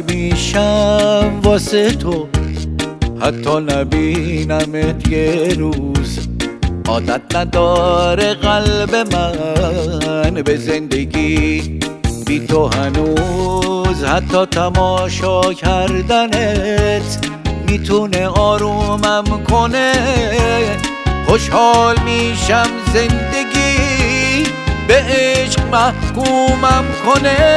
کمرنگ میشم واسه تو، حتی نبینمت یه روز. عادت نداره قلب من به زندگی بی تو هنوز، حتی تماشا کردنت میتونه آرومم کنه. خوشحال میشم زندگی به عشق محکومم کنه.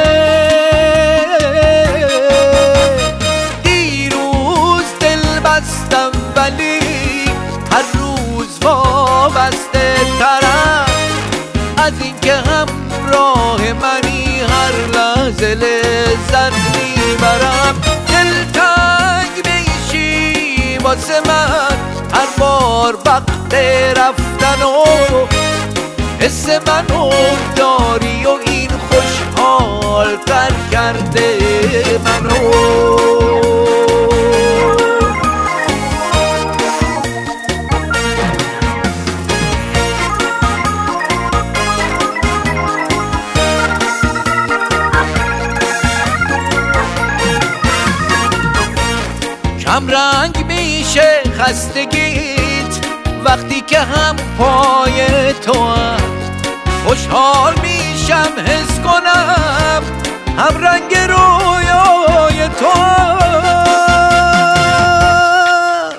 دیروز دل بستم ولی هر روز وابسته ترم از اینکه همراه منی، هر لحظه لذت میبرم. دلتنگ میشی واسه من هر بار وقت رفتن و حس منو داری و این خوشحال تر کرده منو. کمرنگ میشه خستگیت وقتی که هم پای تو هم. خوشحال میشم حس کنم هم رنگ رویای تو هم.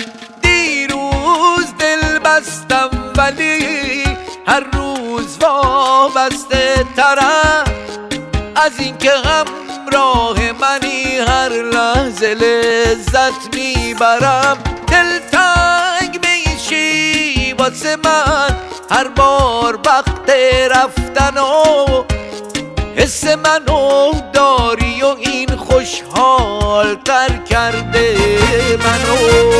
دیروز دل بستم ولی هر روز وابسته ترم از اینکه همراه منی، هر لحظه لذت میبرم. دلتنگ میشی واسه من هر بار وقت رفتن و حس منو داری و این خوشحال تر کرده منو.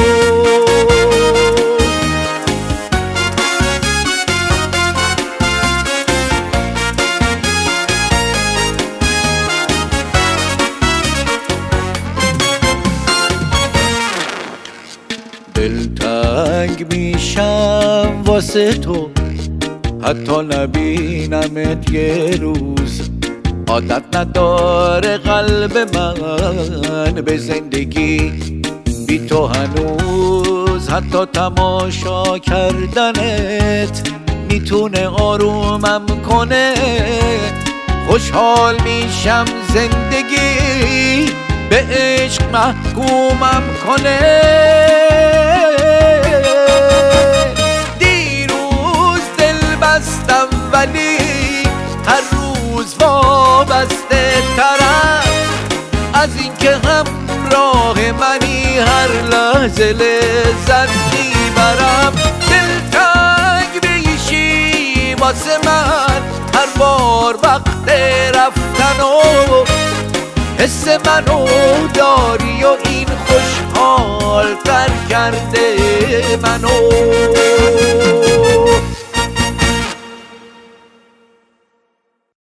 دلتنگ میشم واسه تو، حتی نبینمت یه روز. عادت نداره قلب من به زندگی بی تو هنوز، حتی تماشا کردنت میتونه آرومم کنه. خوشحال میشم زندگی به عشق محکومم کنه. دیروز دل بستم ولی هر روز وابسته ترم از اینکه همراه منی، هر لحظه لذت میبرم. دلتنگ میشی واسه من هر بار وقت رفتن و حس منو داری و این خوشحال تر کرده منو.